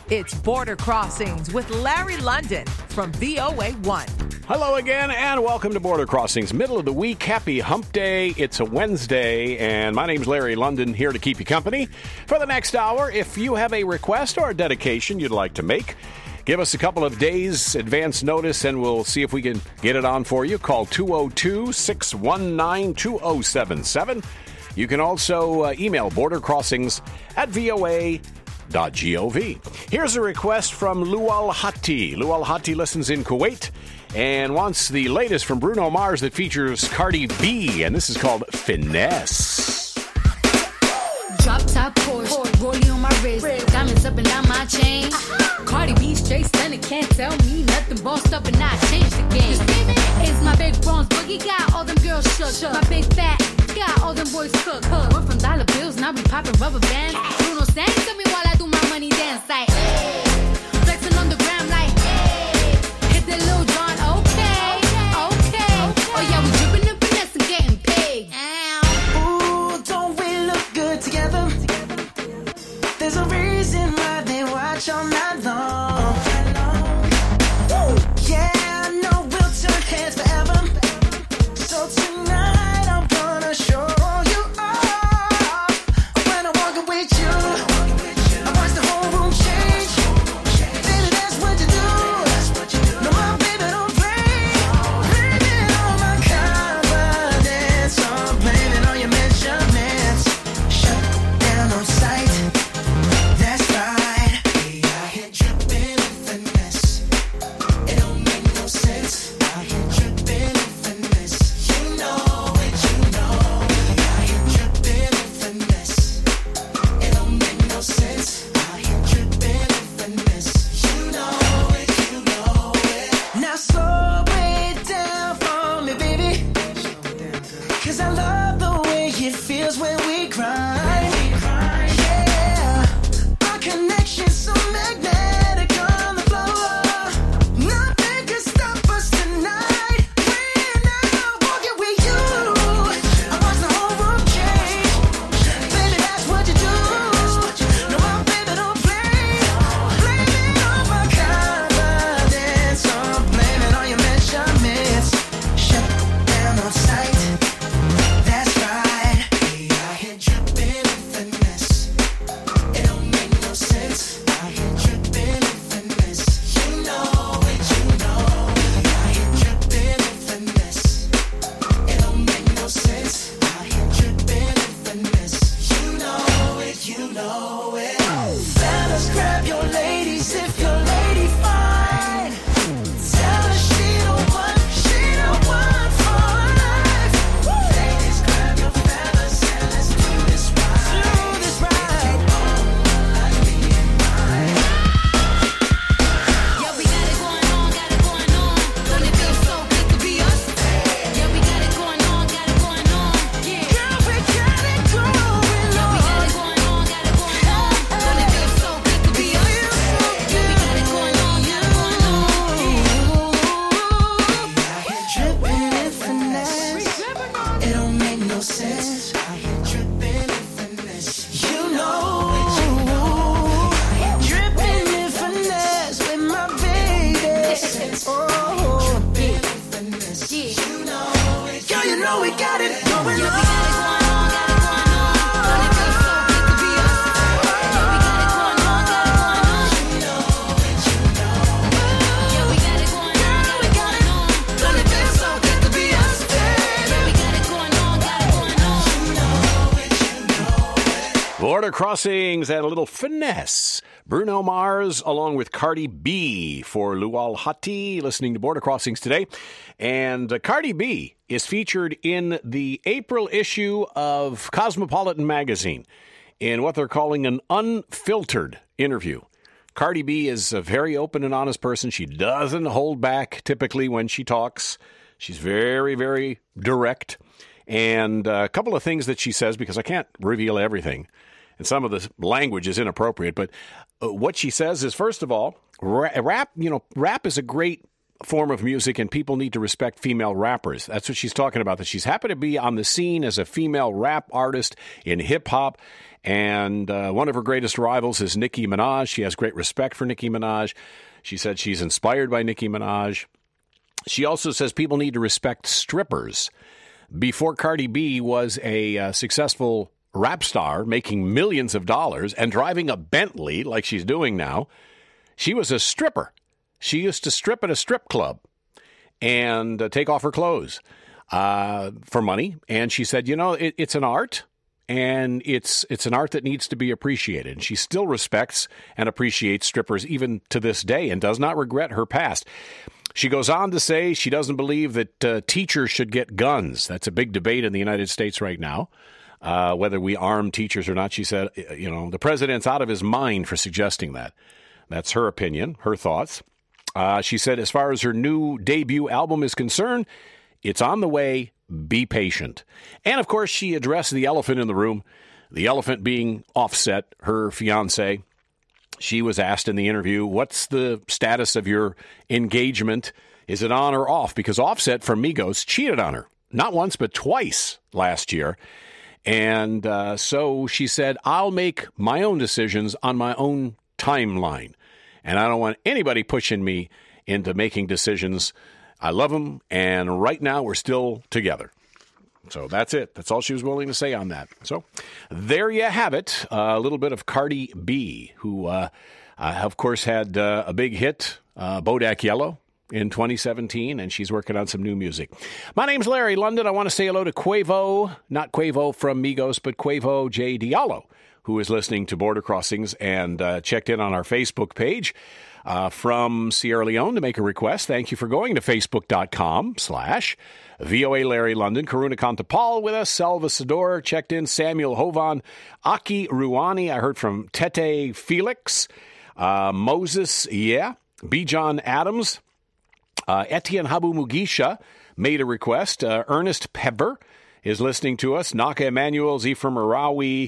It's Border Crossings with Larry London from VOA1. Hello again, and welcome to Border Crossings. Middle of the week, happy hump day. It's a Wednesday, and my name's Larry London, here to keep you company for the next hour. If you have a request or a dedication you'd like to make, give us a couple of days advance notice, and we'll see if we can get it on for you. Call 202-619-2077. You can also email bordercrossings@voa.gov. Here's a request from Lual Hatti. Lual Hatti listens in Kuwait and wants the latest from Bruno Mars that features Cardi B, and this is called Finesse. Drop top Porsche, rollie on my wrist, diamonds up and down my chain. Cardi B straight stunning, can't tell me nothing. Bossed up and I changed the game. It's my big bronze boogie, got all them girls shook. My big fat, got all them boys cooked. Went from dollar bills, now we popping rubber bands. Bruno sang to me while I do my money dance like, hey. Flexing on the gram like, hey. Hit the Lil Jon, okay. Oh yeah, we dripping and finesse and getting paid. Ooh, don't we look good together? There's a reason why they watch all night long. Yeah, I know we'll turn heads forever. So tonight I'm gonna show you off. When I'm walking with you, I watch the whole room change. Baby, that's what you do. No, my baby don't play. Blaming on my confidence, I'm blaming on your measurements. Shut down on sight. That's right. We out here dripping in finesse. It don't make no sense. Out here dripping in finesse. You know it, you know. We out here dripping in finesse. It don't make no sense. Out here dripping in finesse. You know it, you know it. Now slow it down for me, baby. 'Cause I love the way it feels when we grind. Yeah, our connection's so magnetic on the floor. Nothing can stop us tonight. When I'm walking with you, I watch the whole room change. Baby, that's what you do. No, my baby don't play. Blaming on my confidence, I'm blaming on your measurements. Shut down on sight. That's right. We out here dripping in finesse. It don't make no sense. Out here dripping in finesse. You know it, you know. We out here dripping in finesse. It don't make no sense. Out here dripping in finesse. You know it, you know it. Fellas, grab your ladies if your lady fine. Tell her she the one for life. Ladies, grab your fellas and let's do this right. Do this right. Like me and mine. Yeah, we got it going on, got it going on. Don't it feel so good to be us? Yeah, we got it going on, got it going on. Yeah, Girl, we got it going yeah, we got on. it going on, got it going on. Don't it feel so good to be us? Yeah, we got it going on, got it going on. Out here dripping in finesse. It don't make no sense. Out here dripping in finesse. You know it, you know. Dripping in finesse with my baby. Oh, dripping in finesse. You know it. Girl, you know we got it going Yeah, we on. got it going on, got it going on. Don't it feel so good to be us? Yeah, we got it going on, got it going on. Yeah, we got it going on, got it going on. Don't it feel so good to be us? Yeah, we got it going on, got it going on. Border Crossings and a little finesse. Bruno Mars along with Cardi B for Lual Hatti, listening to Border Crossings today. And Cardi B is featured in the April issue of Cosmopolitan magazine in what they're calling an unfiltered interview. Cardi B is a very open and honest person. She doesn't hold back typically when she talks. She's very, very direct. And a couple of things that she says, because I can't reveal everything, and some of the language is inappropriate, but what she says is, first of all, rap is a great form of music, and people need to respect female rappers. That's what she's talking about, that she's happy to be on the scene as a female rap artist in hip-hop, And one of her greatest rivals is Nicki Minaj. She has great respect for Nicki Minaj. She said she's inspired by Nicki Minaj. She also says people need to respect strippers. Before Cardi B was a successful rap star making millions of dollars and driving a Bentley like she's doing now, she was a stripper. She used to strip at a strip club and take off her clothes for money. And she said, it's an art. And it's an art that needs to be appreciated. And she still respects and appreciates strippers even to this day and does not regret her past. She goes on to say she doesn't believe that teachers should get guns. That's a big debate in the United States right now, whether we arm teachers or not. She said, the president's out of his mind for suggesting that. That's her opinion, her thoughts. She said as far as her new debut album is concerned, it's on the way. Be patient. And, of course, she addressed the elephant in the room, the elephant being Offset, her fiancé. She was asked in the interview, what's the status of your engagement? Is it on or off? Because Offset from Migos cheated on her, not once but twice last year. And so she said, I'll make my own decisions on my own timeline. And I don't want anybody pushing me into making decisions. I love him, and right now we're still together. So that's it. That's all she was willing to say on that. So there you have it. A little bit of Cardi B, who, of course, had a big hit, Bodak Yellow, in 2017, and she's working on some new music. My name's Larry London. I want to say hello to Quavo, not Quavo from Migos, but Quavo J. Diallo, who is listening to Border Crossings and checked in on our Facebook page. From Sierra Leone to make a request. Thank you for going to Facebook.com/VOA Larry London. Karuna Kantapal with us. Selva Sador checked in. Samuel Hovan. Aki Ruani. I heard from Tete Felix. Moses, Bijan Adams. Etienne Habu Mugisha made a request. Ernest Pebber is listening to us. Naka Emmanuel, Zifra Marawi,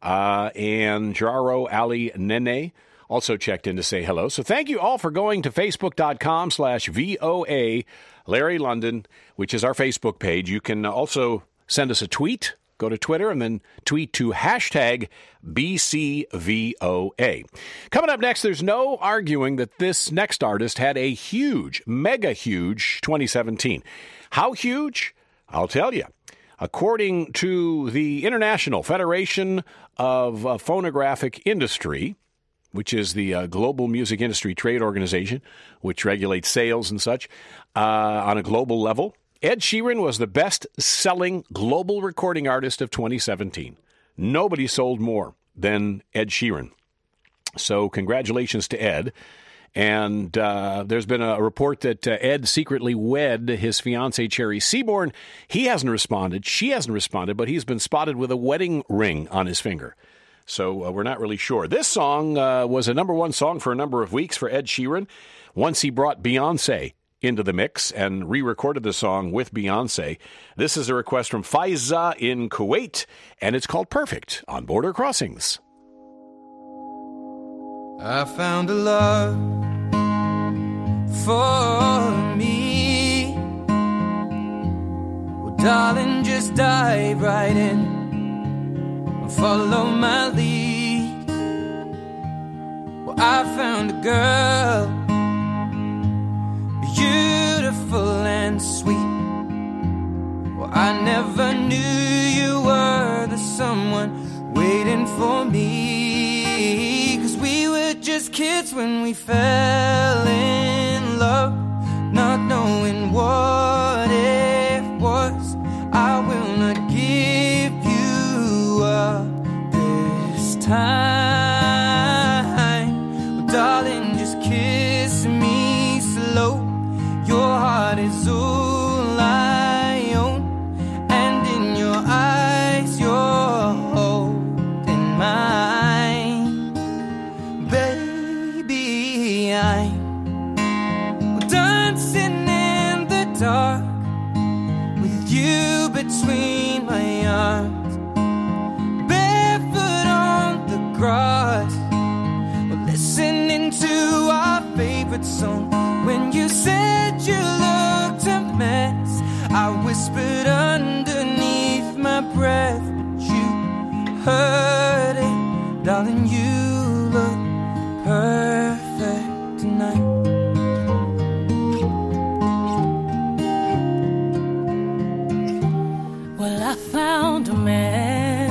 and Jaro Ali Nene also checked in to say hello. So thank you all for going to Facebook.com/VOA Larry London, which is our Facebook page. You can also send us a tweet. Go to Twitter and then tweet to #BCVOA. Coming up next, there's no arguing that this next artist had a huge, mega huge 2017. How huge? I'll tell you. According to the International Federation of Phonographic Industry, which is the global music industry trade organization, which regulates sales and such on a global level, Ed Sheeran was the best-selling global recording artist of 2017. Nobody sold more than Ed Sheeran. So congratulations to Ed. And there's been a report that Ed secretly wed his fiancée, Cherry Seaborn. He hasn't responded. She hasn't responded, but he's been spotted with a wedding ring on his finger. So we're not really sure. This song was a number one song for a number of weeks for Ed Sheeran. Once he brought Beyonce into the mix and re-recorded the song with Beyonce. This is a request from Faiza in Kuwait, and it's called Perfect on Border Crossings. I found a love for me. Well, darling, just dive right in. Follow my lead. Well, I found a girl, beautiful and sweet. Well, I never knew you were the someone waiting for me. 'Cause we were just kids when we fell in love, not knowing what it was. I will not give you up this time. Well, darling, just kiss me slow. Your heart is all I own, and in your eyes you're holding mine. Baby, I'm dancing in the dark with you between my arms, barefoot on the grass, listening to our favorite song. When you said you looked a mess, I whispered underneath my breath, but you heard it. darling, you look perfect tonight. Well, I found a man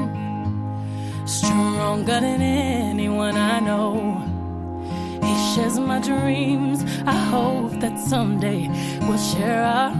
stronger than anyone I know. He shares my dreams. I hope that someday we'll share our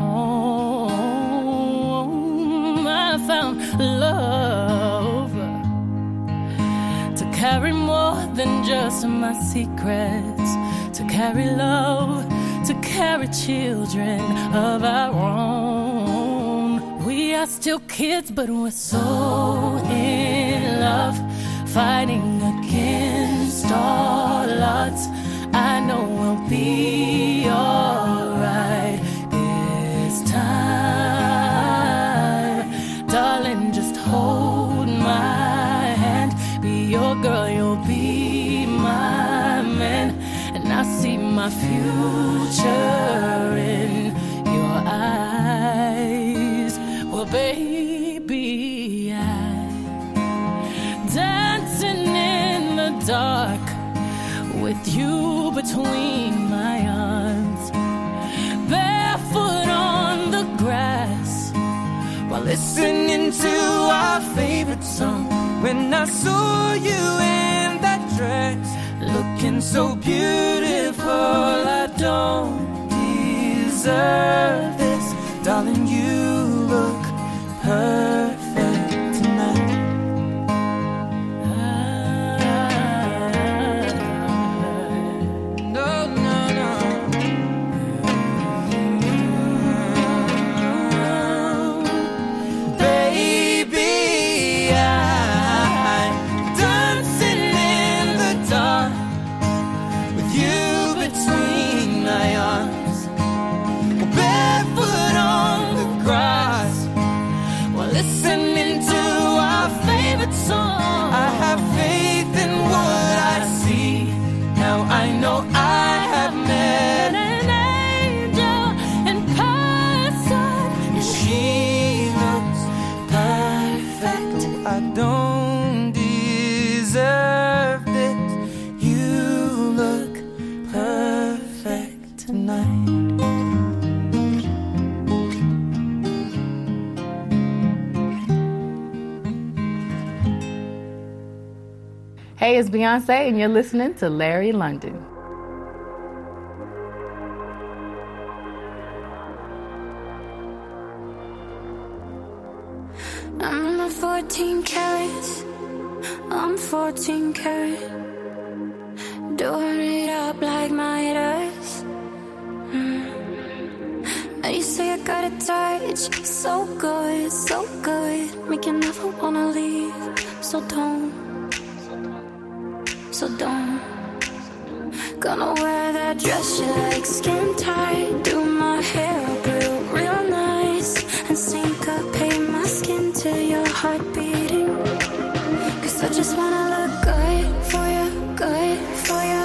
home. I found love to carry more than just my secrets, to carry love, to carry children of our own. We are still kids, but we're so in love, fighting against all odds. I know we'll be alright this time. Darling, just hold my hand. Be your girl, you'll be my man. And I see my future in your eyes. Well, baby, I'm dancing in the dark with you between my arms, barefoot on the grass, while listening to our favorite song. When I saw you in that dress, looking so beautiful, I don't deserve this. Darling, you look perfect tonight. Hey, it's Beyonce, and you're listening to Larry London. I'm in my 14 carats. I'm 14 carat. Doing it up like my dress. And you say I got a touch, so good, so good. Make you never wanna leave, so don't. So don't. Gonna wear that dress you like, skin tight. Do my hair up real nice, and syncopate my skin to your heart beating. Cause I just wanna look good for you, good for you.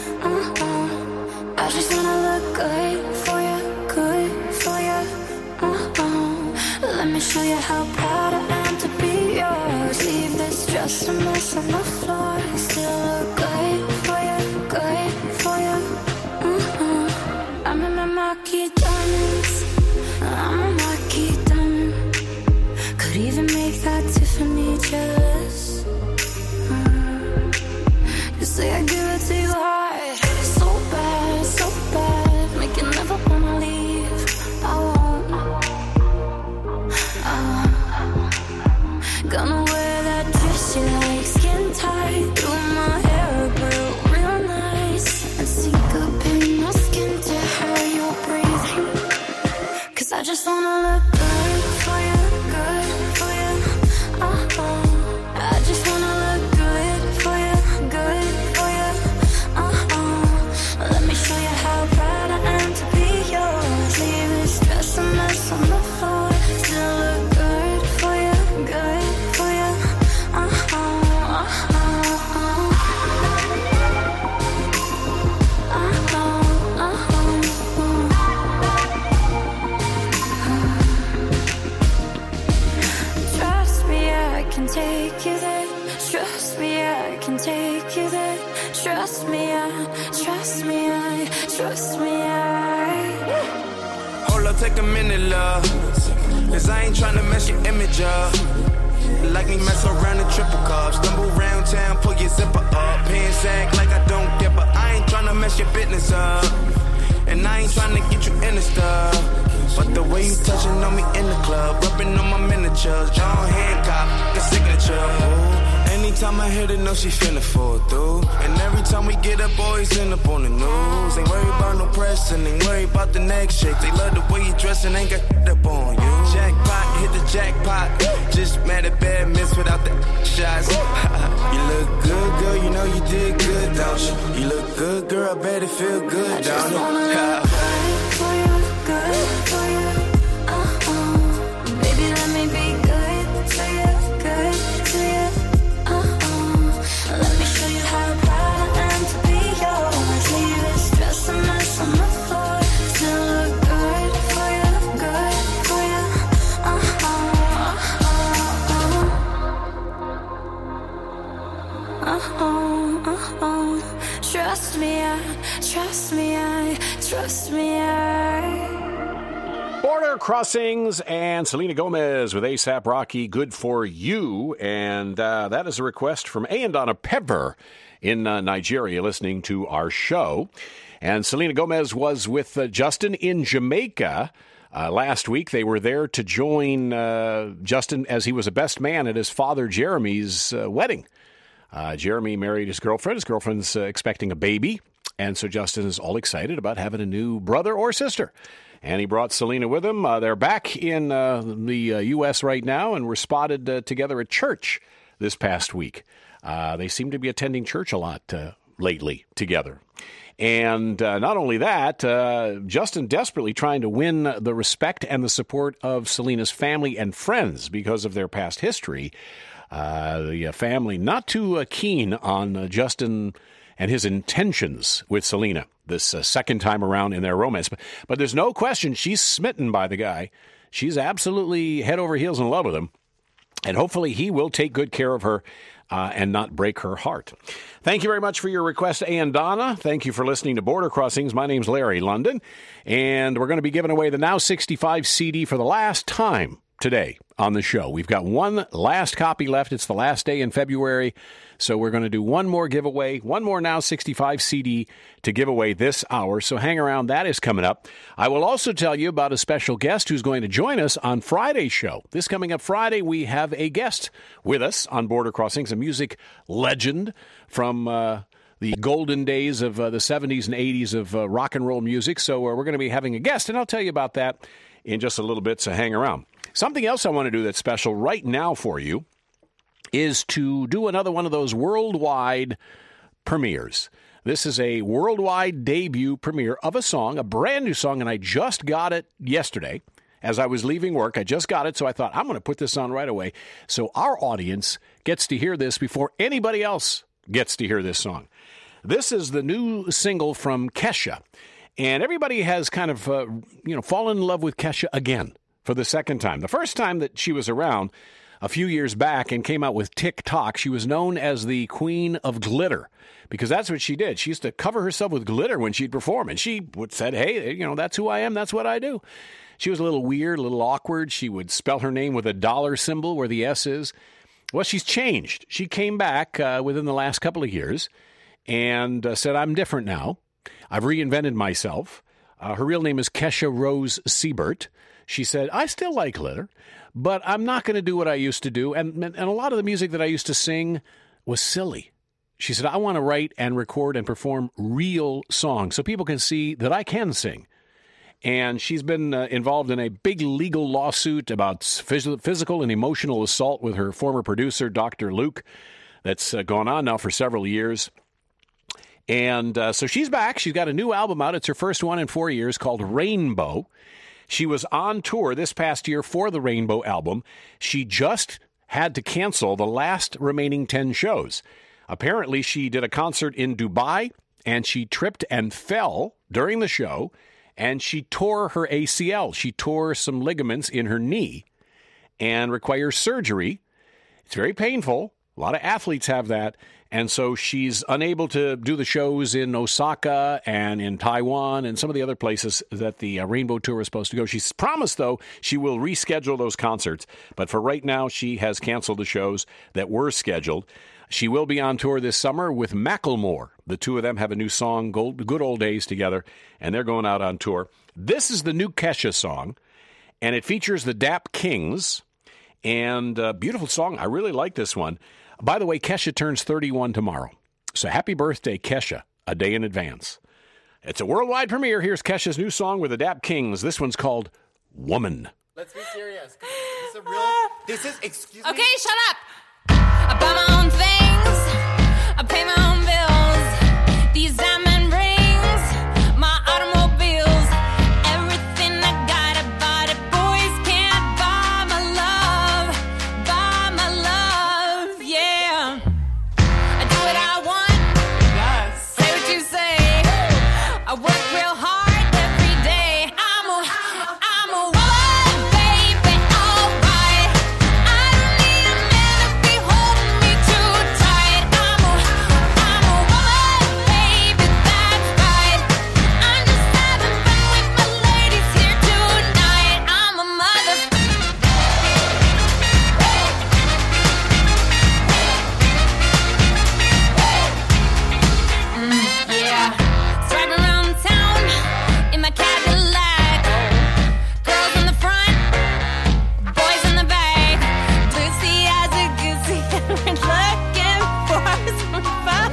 I just wanna look good for you, good for you. Let me show you how proud I am to be yours. Leave this dress a mess on the floor. Still look good for you, good for you. I'm in my marquee diamonds. I'm a marquee diamond. Could even make that Tiffany jealous. You say I give it to you hard, so bad, make you never wanna leave. I won't. Gonna wear that dress you like, skin tight. Do my hair up real nice, and syncopate my skin to how you're breathing. Cause I just wanna look good for you, good for you. I just wanna look good for you, good for you. Let me show you how proud I am to be yours. Leave this dress a mess on the floor. Still look good for you, good for you. can take you there. Trust me, trust me, trust me, Hold up, take a minute, love. Cause I ain't tryna mess your image up. Like me mess around in triple cups. Stumble round town, pull your zipper up. Pants act like I don't give a. I ain't tryna mess your business up. And I ain't tryna get you in the stuff. But the way you touching on me in the club, rubbing on my miniatures, John Hancock, the signature. Ooh. Anytime I hit it, know she finna fall through. And every time we get up, boys end up on the news. Ain't worried about no press and ain't worried about the next shake. They love the way you dress and ain't got up on you. Jackpot, hit the jackpot. Just mad at bad miss without the shots. You look good, girl, you know you did good, don't you? You look good, girl, I bet it feel good, don't it? good for you, good for you. Baby, let me be good to you, good to you. Let me show you how proud I am to be yours. Leave this dress a mess on the floor. Still look good for you, good for you. Trust me, trust me, trust me, Border Crossings and Selena Gomez with A$AP Rocky, Good For You. And that is a request from Ayandana Pepper in Nigeria listening to our show. And Selena Gomez was with Justin in Jamaica last week. They were there to join Justin as he was a best man at his father Jeremy's wedding. Jeremy married his girlfriend. His girlfriend's expecting a baby. And so Justin is all excited about having a new brother or sister. And he brought Selena with him. They're back in the U.S. right now and were spotted together at church this past week. They seem to be attending church a lot lately together. And not only that, Justin desperately trying to win the respect and the support of Selena's family and friends because of their past history. The family not too keen on Justin and his intentions with Selena this second time around in their romance. But there's no question she's smitten by the guy. She's absolutely head over heels in love with him. And hopefully he will take good care of her and not break her heart. Thank you very much for your request, Ayandana. Thank you for listening to Border Crossings. My name's Larry London, and we're going to be giving away the Now 65 CD for the last time today on the show. We've got one last copy left. It's the last day in February, so we're going to do one more giveaway, one more Now 65 CD to give away this hour, so hang around. That is coming up. I will also tell you about a special guest who's going to join us on Friday's show. This coming up Friday, we have a guest with us on Border Crossings, a music legend from the golden days of the 70s and 80s of rock and roll music, so we're going to be having a guest, and I'll tell you about that in just a little bit, so hang around. Something else I want to do that's special right now for you is to do another one of those worldwide premieres. This is a worldwide debut premiere of a song, a brand new song, and I just got it yesterday. As I was leaving work, I just got it, so I thought, I'm going to put this on right away so our audience gets to hear this before anybody else gets to hear this song. This is the new single from Kesha, and everybody has kind of, fallen in love with Kesha again for the second time. The first time that she was around a few years back and came out with TikTok, she was known as the Queen of Glitter because that's what she did. She used to cover herself with glitter when she'd perform, and she said, hey, that's who I am. That's what I do. She was a little weird, a little awkward. She would spell her name with a dollar symbol where the S is. Well, she's changed. She came back within the last couple of years and said, I'm different now. I've reinvented myself. Her real name is Kesha Rose Siebert. She said, I still like glitter, but I'm not going to do what I used to do. And a lot of the music that I used to sing was silly. She said, I want to write and record and perform real songs so people can see that I can sing. And she's been involved in a big legal lawsuit about physical and emotional assault with her former producer, Dr. Luke, that's gone on now for several years. And so she's back. She's got a new album out. It's her first one in 4 years called Rainbow. She was on tour this past year for the Rainbow album. She just had to cancel the last remaining 10 shows. Apparently, she did a concert in Dubai, and she tripped and fell during the show, and she tore her ACL. She tore some ligaments in her knee and requires surgery. It's very painful. A lot of athletes have that. And so she's unable to do the shows in Osaka and in Taiwan and some of the other places that the Rainbow Tour is supposed to go. She's promised, though, she will reschedule those concerts. But for right now, she has canceled the shows that were scheduled. She will be on tour this summer with Macklemore. The two of them have a new song, Good Old Days, together, and they're going out on tour. This is the new Kesha song, and it features the Dap Kings. And beautiful song. I really like this one. By the way, Kesha turns 31 tomorrow. So happy birthday, Kesha, a day in advance. It's a worldwide premiere. Here's Kesha's new song with the Dap Kings. This one's called Woman. Let's be serious. This is, excuse me. Okay, shut up. I buy my own things. I pay my own bills. These diamond rings, my automobiles, everything I got, I bought it. Boys can't buy my love, yeah. I do what I want. Yes. Say what you say. I work real hard every day. I'm a woman, baby, alright. I don't need a man to be holding me too tight. I'm a woman, baby, that's right. I'm just having fun with my ladies here tonight. I'm a mother. Yeah. Driving around town in my Cadillac. Girls in the front, boys in the back. Blissy as a goosey, and we're looking for some fun.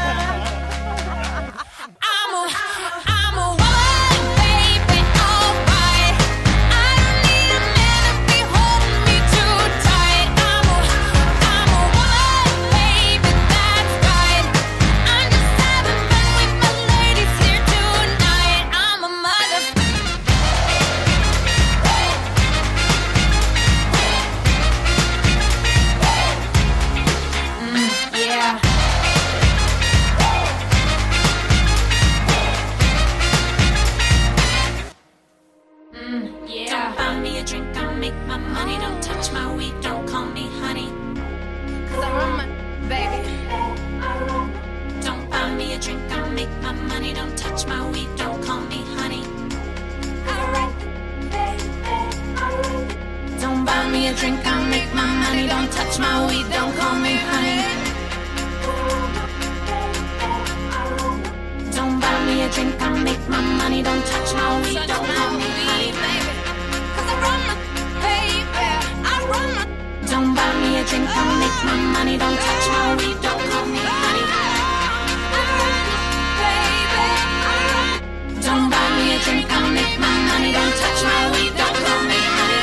I'm a woman, baby, alright. I don't need a man to be holding me too tight. I'm a woman, baby, that's right. I'm just having fun with my ladies here tonight. I'm a mother. Yeah. Yeah. Don't buy me a drink, I'll make my money. Don't touch my weed, don't call me honey. 'Cause I run my baby. Don't buy me a drink, I'll make my money. Don't touch my weed, don't call me honey. Don't buy me a drink, I'll make my money. Don't touch my weed, don't call me honey. Don't buy me a drink, I'll make my money. Don't touch my weed, don't call me honey. 'Cause I run my baby, I run my. Don't buy me a drink, I'll make my money. Don't touch my weed, don't call me honey. I run baby, I run. Don't buy me a drink, I'll make my money. Don't touch my weed, don't call me honey.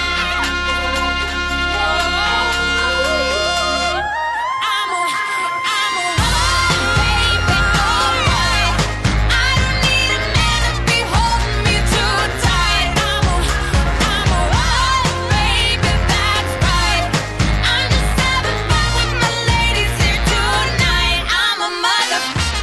I'm a woman, baby, alright. I don't need a man to be holding me too tight. I'm a woman, baby, that's right. I'm just having fun with my ladies here tonight. I'm a mother.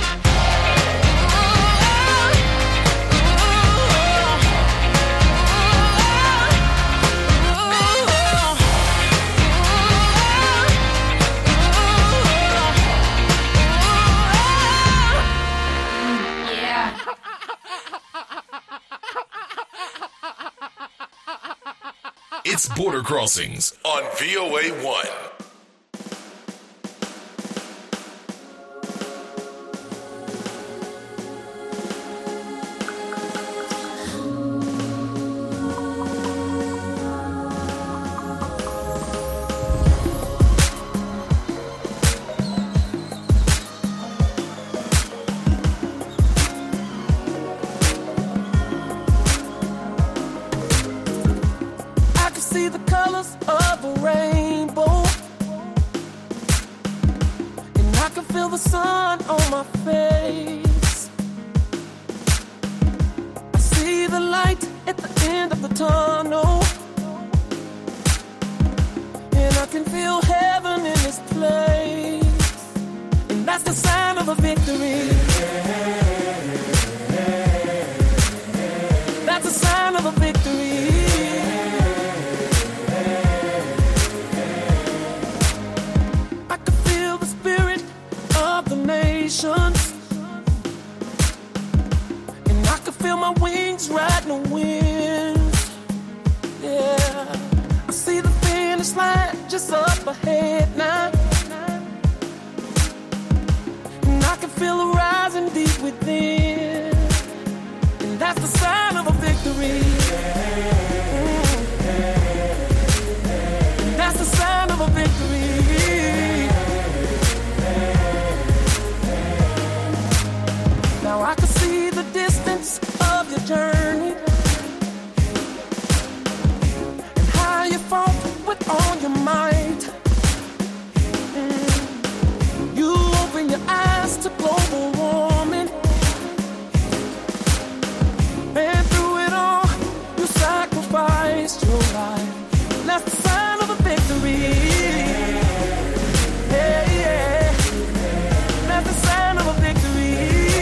Yeah. It's Border Crossings on VOA 1. I can see the colors of a rainbow, and I can feel the sun on my face. I see the light at the end of the tunnel, and I can feel heaven in this place, and that's the sign of a victory. That's a sign of a victory. I can feel the spirit celebrations. And I can feel my wings riding the wind. Yeah, I see the finish line just up ahead now. And I can feel it rising deep within. And that's the sign of a victory. And that's the sign of a victory. Now I can see the distance of your journey. And how you fought with all your might. You open your eyes to global warming. And through it all, you sacrificed your life. That's the sign of a victory. Yeah, yeah. That's the sign of a victory.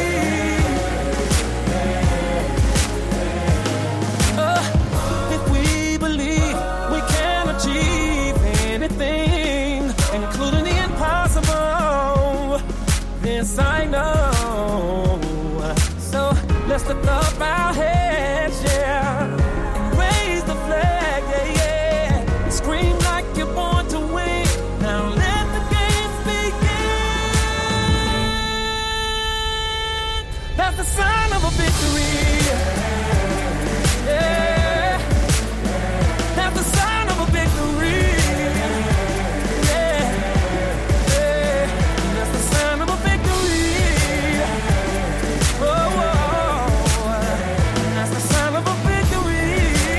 If we believe we can achieve anything, including the impossible, this I know. So let's lift up our heads, yeah, and raise the flag, yeah, yeah. Scream like you're born to win. Now let the games begin. That's the sign of a victory. Yeah, that's the sign of a victory. Yeah, yeah, that's the sign of a victory. Oh, that's the sign of a victory.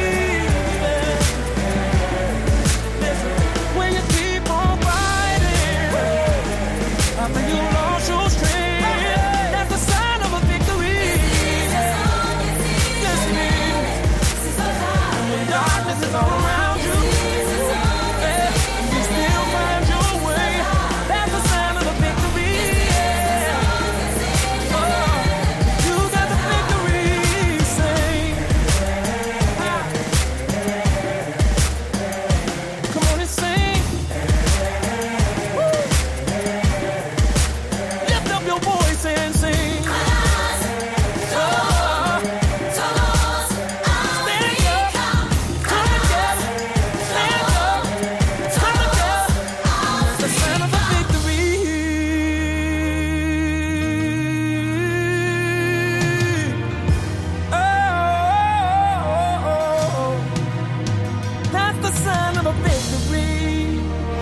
Listen, when you keep on fighting, after you lost your strength, that's the sign of a victory. Yes, it is. When darkness is all around you, yeah, you still find your way. That's the sign of a victory. Oh, you got the victory. Sing. Come on and sing. Woo. Lift up your voice and sing. Oh, stand up. Come together. Stand up. Come together. That's the sign of a victory. Oh, that's the sign of a victory.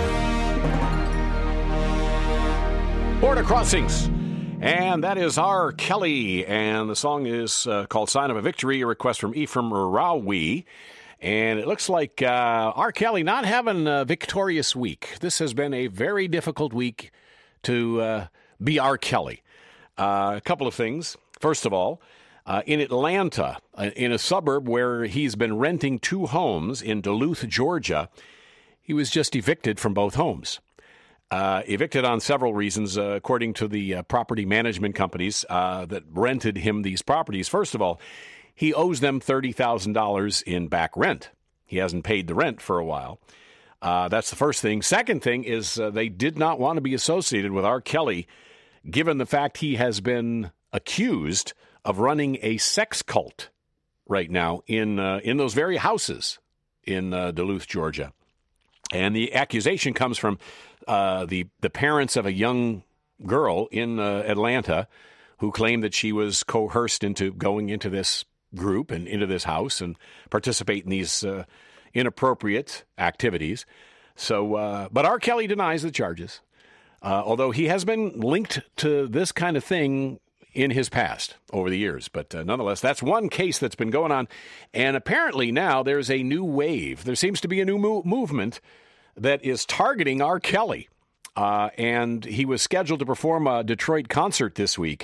Border Crossings. And that is R. Kelly. And the song is called Sign of a Victory, a request from Ephraim Rawi. And it looks like R. Kelly not having a victorious week. This has been a very difficult week to be R. Kelly. A couple of things. First of all, in Atlanta, in a suburb where he's been renting two homes in Duluth, Georgia, he was just evicted from both homes. Evicted on several reasons, according to the property management companies that rented him these properties. First of all, he owes them $30,000 in back rent. He hasn't paid the rent for a while. That's the first thing. Second thing is they did not want to be associated with R. Kelly, given the fact he has been accused of running a sex cult right now in those very houses in Duluth, Georgia. And the accusation comes from the parents of a young girl in Atlanta who claimed that she was coerced into going into this group and into this house and participate in these inappropriate activities. So, but R. Kelly denies the charges, although he has been linked to this kind of thing in his past over the years. But nonetheless, that's one case that's been going on. And apparently now there's a new wave. There seems to be a new movement that is targeting R. Kelly. And he was scheduled to perform a Detroit concert this week.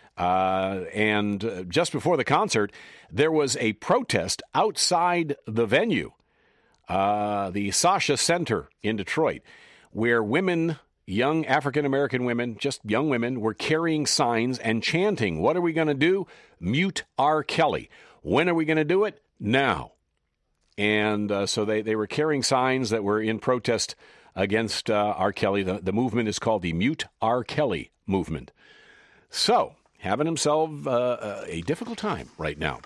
And just before the concert, there was a protest outside the venue, the Sasha Center in Detroit, where women, young African-American women, just young women, were carrying signs and chanting, "What are we going to do? Mute R. Kelly. When are we going to do it? Now." And so they were carrying signs that were in protest against R. Kelly. The movement is called the Mute R. Kelly movement. So, having himself a difficult time right now.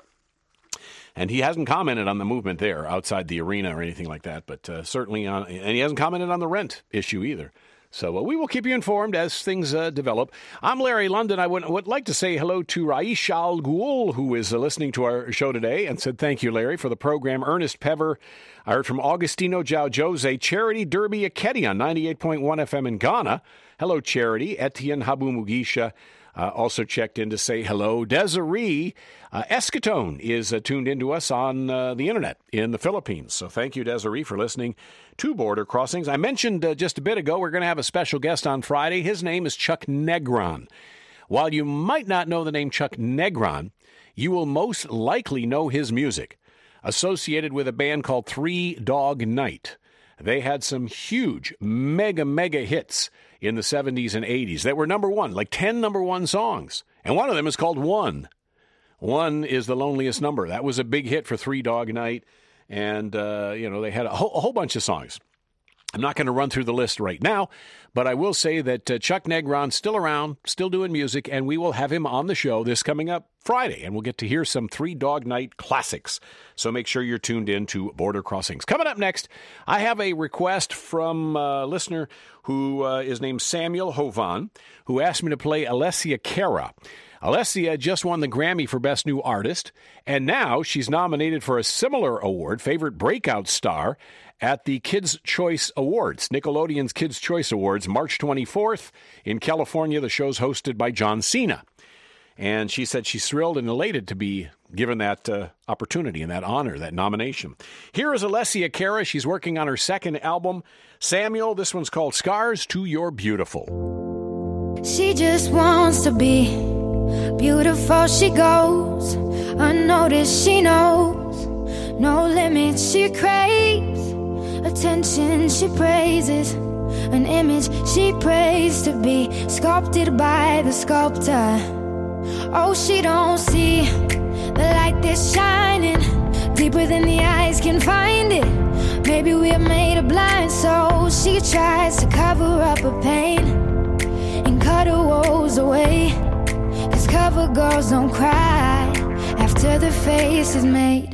And he hasn't commented on the movement there outside the arena or anything like that, but certainly and he hasn't commented on the rent issue either. So we will keep you informed as things develop. I'm Larry London. I would like to say hello to Raisha Al Ghul, who is listening to our show today, and said thank you, Larry, for the program. Ernest Pever. I heard from Augustino Jao Jose. Charity Derby Akedi on 98.1 FM in Ghana. Hello, Charity. Etienne Habu Mugisha. Also checked in to say hello. Desiree Escatone is tuned into us on the internet in the Philippines. So thank you, Desiree, for listening to Border Crossings. I mentioned just a bit ago we're going to have a special guest on Friday. His name is Chuck Negron. While you might not know the name Chuck Negron, you will most likely know his music, associated with a band called Three Dog Night. They had some huge, mega hits in the 70s and 80s that were number one, like 10 number one songs. And one of them is called One. One is the loneliest number. That was a big hit for Three Dog Night. And, they had a whole bunch of songs. I'm not going to run through the list right now, but I will say that Chuck Negron's still around, still doing music, and we will have him on the show this coming up Friday, and we'll get to hear some Three Dog Night classics. So make sure you're tuned in to Border Crossings. Coming up next, I have a request from a listener who is named Samuel Hovan, who asked me to play Alessia Cara. Alessia just won the Grammy for Best New Artist, and now she's nominated for a similar award, Favorite Breakout Star, at the Kids' Choice Awards, Nickelodeon's Kids' Choice Awards, March 24th in California. The show's hosted by John Cena. And she said she's thrilled and elated to be given that opportunity and that honor, that nomination. Here is Alessia Cara. She's working on her second album, Samuel. This one's called Scars to Your Beautiful. She just wants to be beautiful. She goes unnoticed. She knows no limits. She craves attention. She praises an image she prays to be sculpted by the sculptor. Oh, she don't see the light that's shining deeper than the eyes can find it. Maybe we're made of blind, so she tries to cover up her pain and cut her woes away. 'Cause cover girls don't cry after the face is made.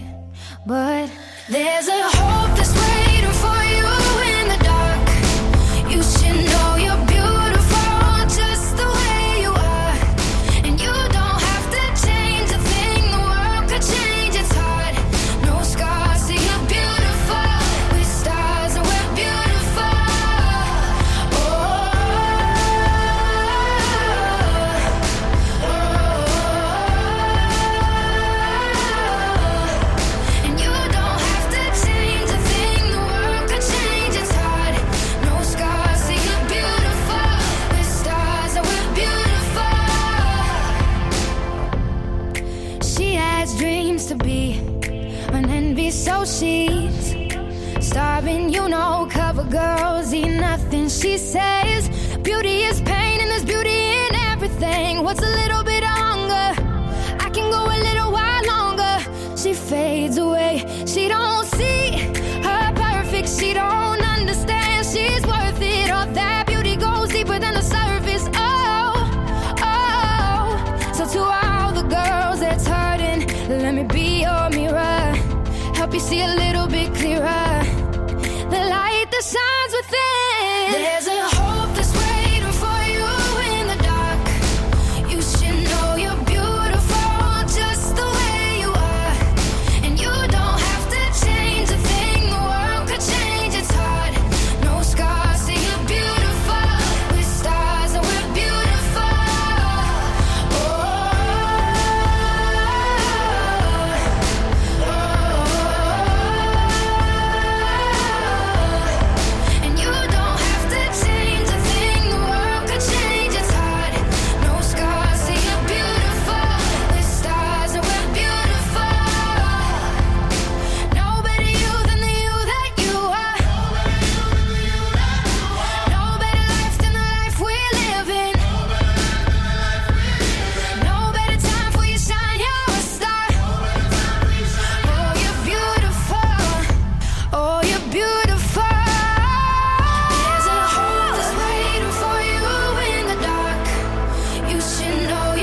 But there's a hope that's waiting for you in the dark. You should know you're beautiful just the way you are. And you don't have to change a thing, the world could change its heart. No scars, see you're beautiful. With stars and we're beautiful. And you don't have to change a thing, the world could change its heart. No scars, see you're beautiful. With stars and we're beautiful. She has dreams to be an envy, so she's starving. You know, cover girls eat nothing. She says beauty is pain and there's beauty in everything. What's a little bit of hunger? I can go a little while longer. She fades away. She don't see her perfect. She don't understand she's worth it. All that beauty goes deeper than the surface. Oh. So to all the girls that's hurting, let me be your mirror. Help you see a little bit clearer. The light that shines within. There's a hope that's waiting for you in the dark. You should know you're beautiful just the way you are. And you don't have to change a thing, the world could change its heart. No scars, see you're beautiful. With stars and we're beautiful. And you don't have to change a thing, the world could change its heart. No scars, see you're beautiful. With stars and we're beautiful. No better you than the you that you are. No better life than the life we're living. No better time for you shine, you're a star. Oh, you're beautiful. Oh, you're beautiful. There's a hope that's waiting for you in the dark. You should know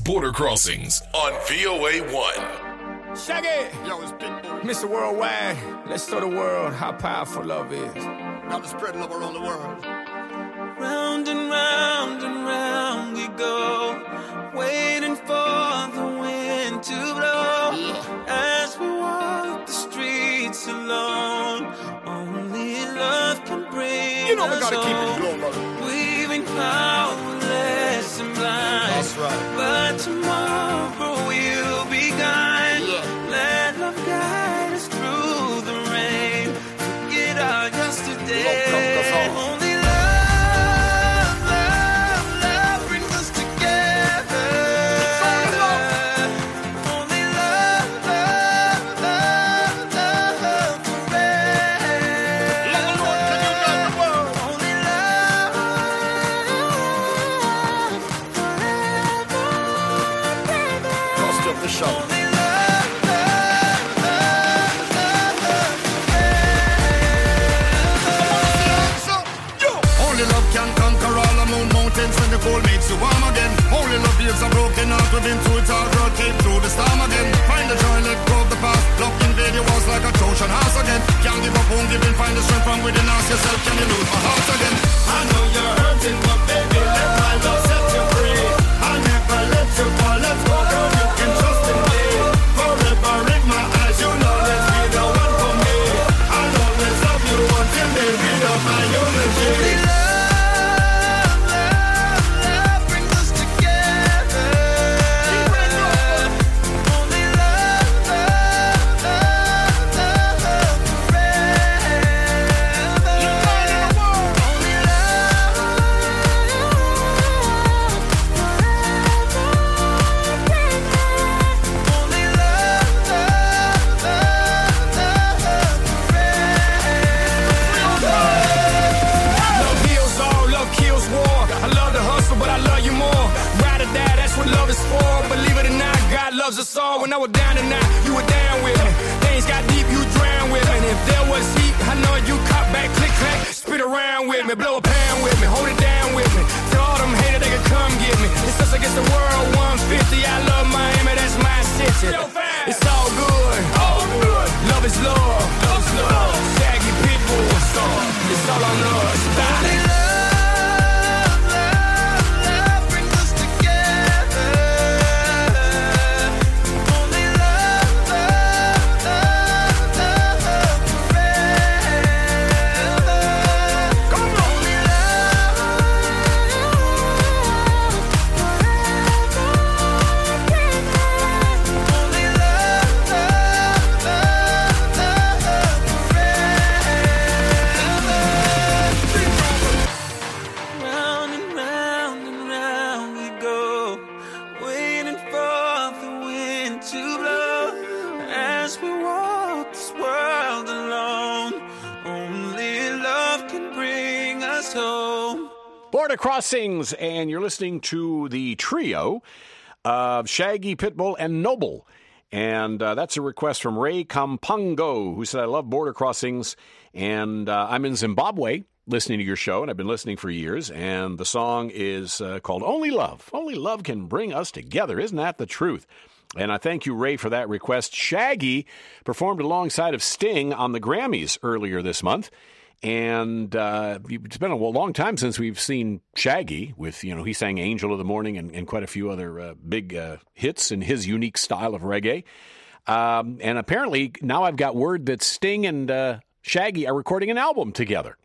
Border Crossings on VOA1. Shaggy! Yo, it's Big Boy. Mr. Worldwide, let's show the world how powerful love is. Now to spread love around the world. Round and round we go, waiting for the wind to blow. As we walk the streets alone, only love can bring You know we us gotta keep it home. global. Weaving powerless and blind. That's right. But tomorrow we'll be gone. Let love guide us through the rain. Forget our yesterday. Only love brings us together. Only love forever. Only love forever. Cost of the show. Only Only love can conquer all the mountains when the cold makes you warm again. Only love heals a broken heart within through it all, girl came through the storm again. Find the joy, let go of the past. Love invade your walls like a Trojan horse again. Can't give up, won't give in, find the strength from within. Ask yourself, can you lose my heart again? I know you're hurting, but baby, let my love set you free. I'll never let you fall, let's go, girl, you can trust in me. Forever in my eyes, you'll always be the one for me. I'll always love you until the end of my eulogy. Loves us all. When I was down and out, you were down with me. Things got deep, you drowned with me. And if there was heat, I know you caught back, click, clack, spit around with me, blow a pound with me, hold it down with me. Tell all them haters they can come get me. It's us against the world, 150. I love Miami, that's my city. It's all good, all good. Love is love, love's love. Shaggy Pitbull, it's all on us. Only love brings us together. Border Crossings, and you're listening to the trio of Shaggy, Pitbull, and Noble. And that's a request from Ray Kampango, who said, I love Border Crossings, and I'm in Zimbabwe listening to your show, and I've been listening for years, and the song is called Only Love. Only love can bring us together. Isn't that the truth? And I thank you, Ray, for that request. Shaggy performed alongside of Sting on the Grammys earlier this month. And it's been a long time since we've seen Shaggy with, he sang Angel of the Morning and quite a few other big hits in his unique style of reggae. And apparently now I've got word that Sting and Shaggy are recording an album together.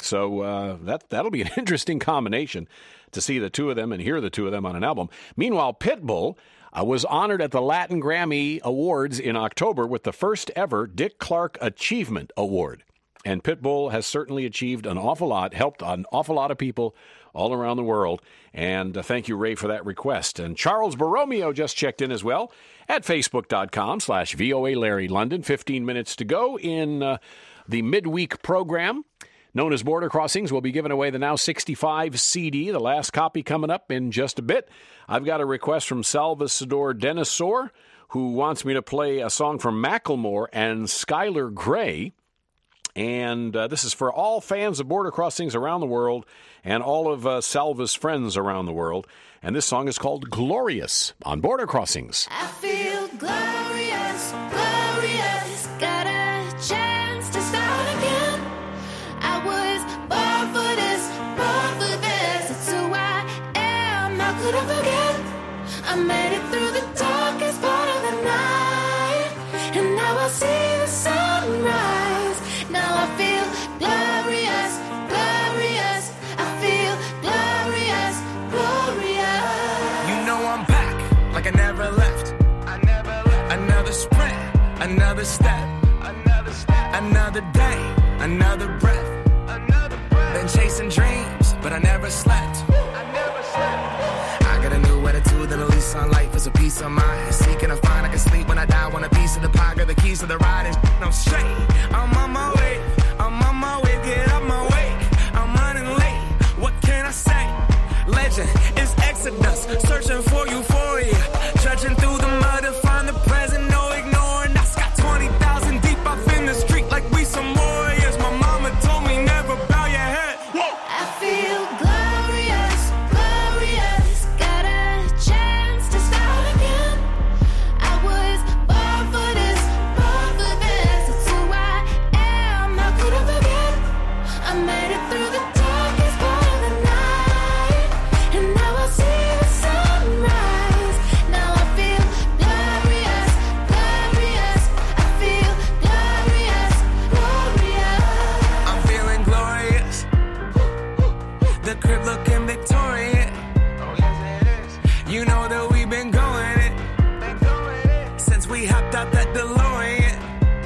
So that'll be an interesting combination to see the two of them and hear the two of them on an album. Meanwhile, Pitbull was honored at the Latin Grammy Awards in October with the first ever Dick Clark Achievement Award. And Pitbull has certainly achieved an awful lot, helped an awful lot of people all around the world. And thank you, Ray, for that request. And Charles Borromeo just checked in as well at Facebook.com/VOA Larry London. 15 minutes to go in the midweek program known as Border Crossings. We'll be giving away the Now 65 CD, the last copy coming up in just a bit. I've got a request from Salvador Denisor, who wants me to play a song from Macklemore and Skylar Grey. And this is for all fans of Border Crossings around the world and all of Salva's friends around the world. And this song is called Glorious on Border Crossings. I feel glorious, glorious. Got a chance to start again. I was born for this, born for this. It's who I am. How could I forget? I made it through the darkest part of the night, and now I see the sunrise. Now I feel glorious, glorious. I feel glorious, glorious. You know I'm back, like I never left. Another sprint, another step. Another day, another breath. Been chasing dreams, but I never slept. I got a new attitude and a lease on life is a peace of mind. Seeking to find I can sleep when I die. Want a piece of the pie, got the keys to the ride, and I'm straight. I'm on my way, get up my way. I'm running late, what can I say? Legend is Exodus, searching for euphoria. Trudging through the mud to find the present, no ignoring. I got 20,000 deep off in the street like we some warriors. My mama told me never bow your head. Whoa. I feel glorious, glorious. Got a chance to start again. I was born for this, born for this. It's who I am. How could I forget? I made it through the darkest part of the night, and now I see the sunrise. Now I feel glorious, glorious. I feel glorious, glorious. I'm feeling glorious. The crib looking victorious. Oh yes it is. You know that we've been going it since we hopped out that DeLorean.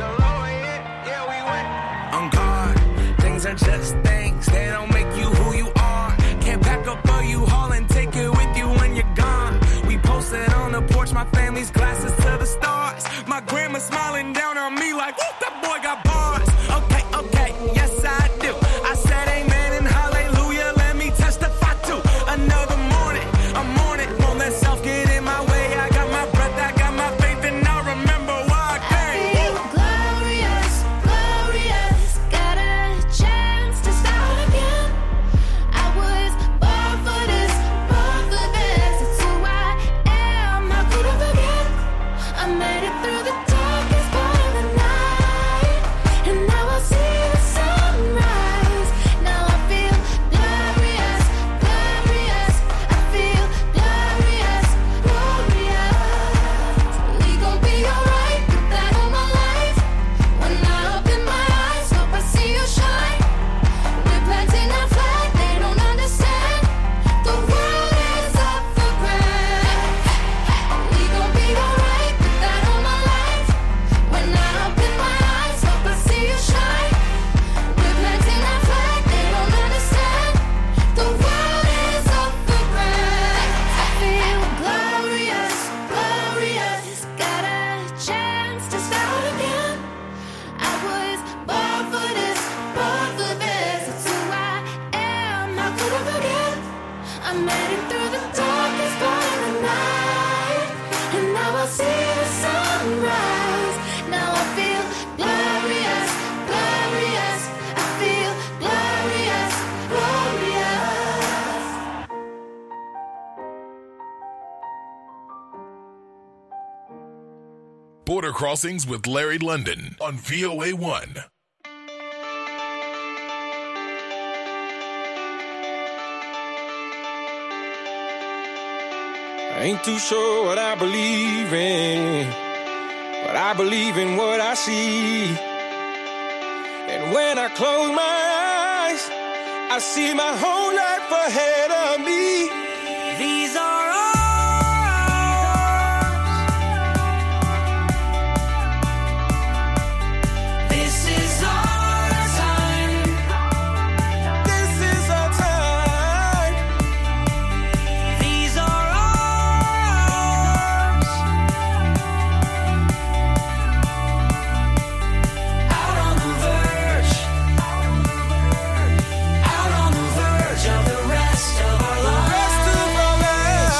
Yeah, we went on guard. Things are just things. They don't make you who you are. Can't pack up a U-Haul and take it with you when you're gone. We posted on the porch, my family's glasses to the stars. My grandma smiling down on me like, whoop, that boy got bars. Okay, yes I do. I said amen and hallelujah, let me testify to another morning. A morning, won't let self get in my way. I got my breath, I got my faith, and I remember why I came. I feel glorious, glorious. Got a chance to start again. I was born for this, born for this. It's who I am. How could I forget? I made it through the darkest part of the night, and now I see the sunrise. Now I feel glorious, glorious. I feel glorious, glorious. We gon' be alright, put that on my life. When I open my eyes, hope I see you shine. We're planting our flag, they don't understand. The world is up for grabs. We gon' be alright, put that on my life. When I open my eyes, hope I see you shine. We're planting our flag, they don't understand. The world is up for grabs. I feel glorious, glorious. Got a chance to start again. I was born for this, born for this. It's who I am. How could I forget? I made it through the darkest part of the night, and now I see the sunrise. Now I feel glorious, glorious. I feel glorious, glorious. Border Crossings with Larry London on VOA1. I ain't too sure what I believe in, but I believe in what I see. And when I close my eyes, I see my whole life ahead of me. These are ours. This is our time. This is our time. These are ours. Out on the verge. Out on the verge of the rest of our lives.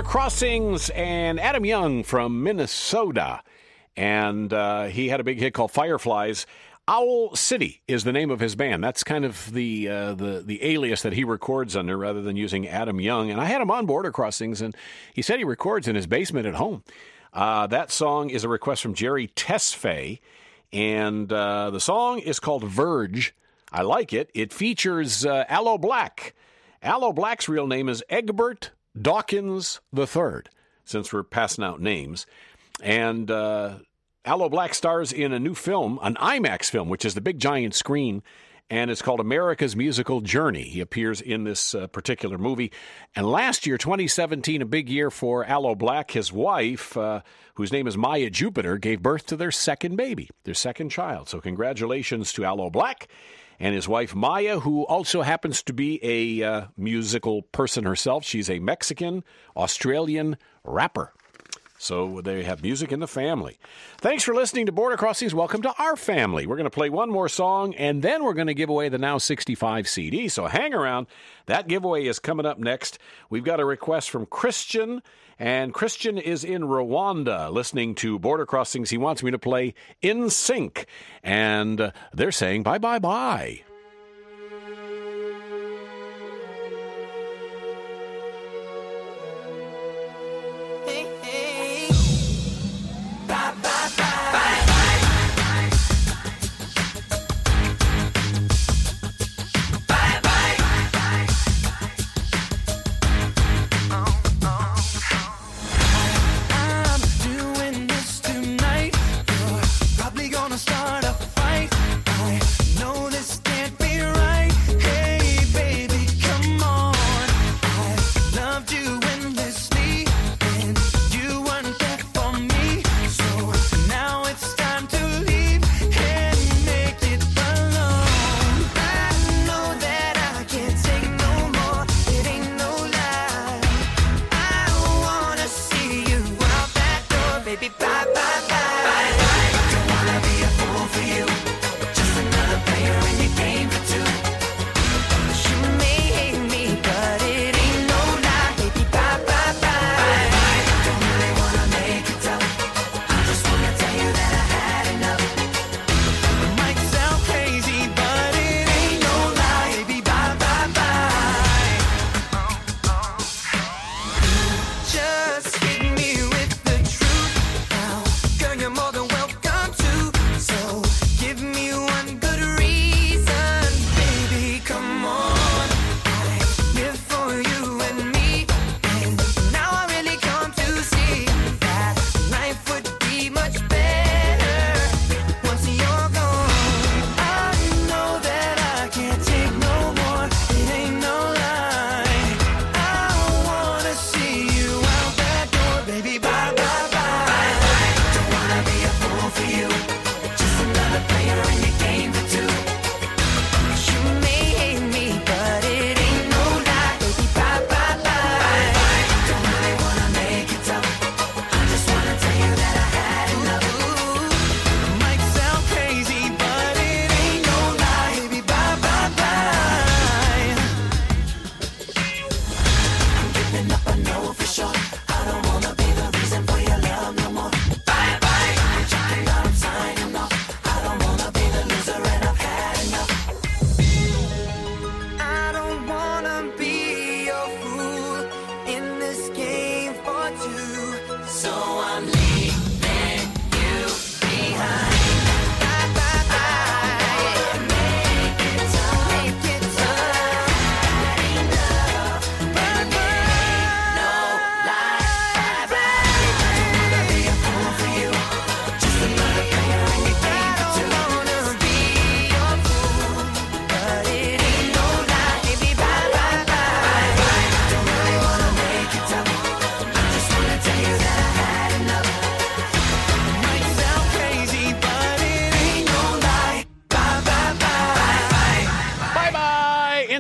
Crossings and Adam Young from Minnesota. And he had a big hit called Fireflies. Owl City is the name of his band. That's kind of the alias that he records under rather than using Adam Young. And I had him on Border Crossings, and he said he records in his basement at home. That song is a request from Jerry Tesfaye, and the song is called Verge. I like it. It features Aloe Black. Aloe Black's real name is Egbert Dawkins III, since we're passing out names. And Aloe Black stars in a new film, an IMAX film, which is the big giant screen, and it's called America's Musical Journey. He appears in this particular movie. And last year, 2017, a big year for Aloe Black. His wife, whose name is Maya Jupiter, gave birth to their second baby, their second child. So congratulations to Aloe Black and his wife Maya, who also happens to be a musical person herself. She's a Mexican-Australian rapper. So they have music in the family. Thanks for listening to Border Crossings. Welcome to our family. We're going to play one more song, and then we're going to give away the Now 65 CD. So hang around. That giveaway is coming up next. We've got a request from Christian, and Christian is in Rwanda listening to Border Crossings. He wants me to play In Sync, and they're saying bye-bye-bye. Start a fight. Girl,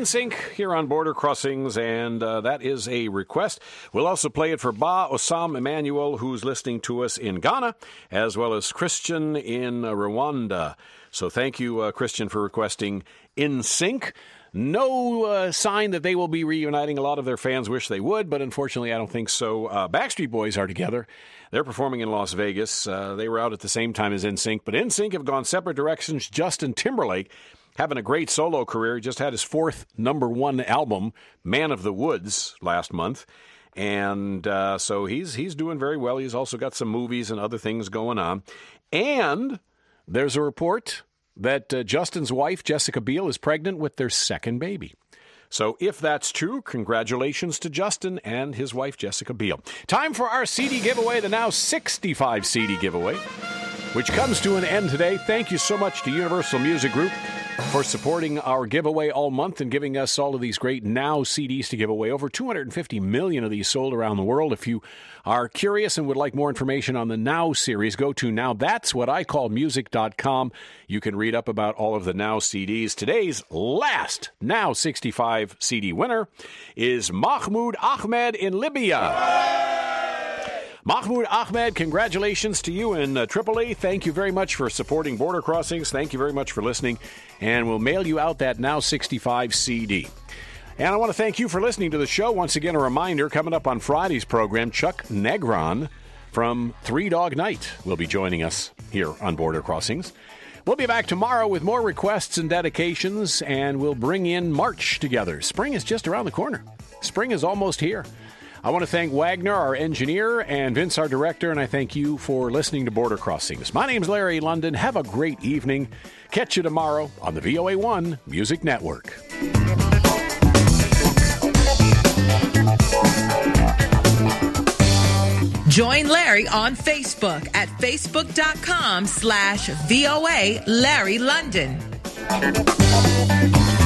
NSYNC here on Border Crossings, and that is a request. We'll also play it for Ba Osam Emmanuel, who's listening to us in Ghana, as well as Christian in Rwanda. So thank you, Christian, for requesting NSYNC. No sign that they will be reuniting. A lot of their fans wish they would, but unfortunately I don't think so. Backstreet Boys are together. They're performing in Las Vegas. They were out at the same time as NSYNC, but NSYNC have gone separate directions. Justin Timberlake having a great solo career. He just had his 4th #1 album, Man of the Woods, last month. And so he's doing very well. He's also got some movies and other things going on. And there's a report that Justin's wife, Jessica Biel, is pregnant with their 2nd baby. So if that's true, congratulations to Justin and his wife, Jessica Biel. Time for our CD giveaway, the Now 65 CD giveaway, which comes to an end today. Thank you so much to Universal Music Group for supporting our giveaway all month and giving us all of these great Now CDs to give away. Over 250 million of these sold around the world. If you are curious and would like more information on the Now series, go to nowthat'swhatIcallmusic.com. You can read up about all of the Now CDs. Today's last Now 65 CD winner is Mahmoud Ahmed in Libya. Mahmoud Ahmed, congratulations to you in Tripoli. Thank you very much for supporting Border Crossings. Thank you very much for listening. And we'll mail you out that Now 65 CD. And I want to thank you for listening to the show. Once again, a reminder, coming up on Friday's program, Chuck Negron from Three Dog Night will be joining us here on Border Crossings. We'll be back tomorrow with more requests and dedications, and we'll bring in March together. Spring is just around the corner. Spring is almost here. I want to thank Wagner, our engineer, and Vince, our director, and I thank you for listening to Border Crossings. My name's Larry London. Have a great evening. Catch you tomorrow on the VOA1 Music Network. Join Larry on Facebook at facebook.com/VOA Larry London.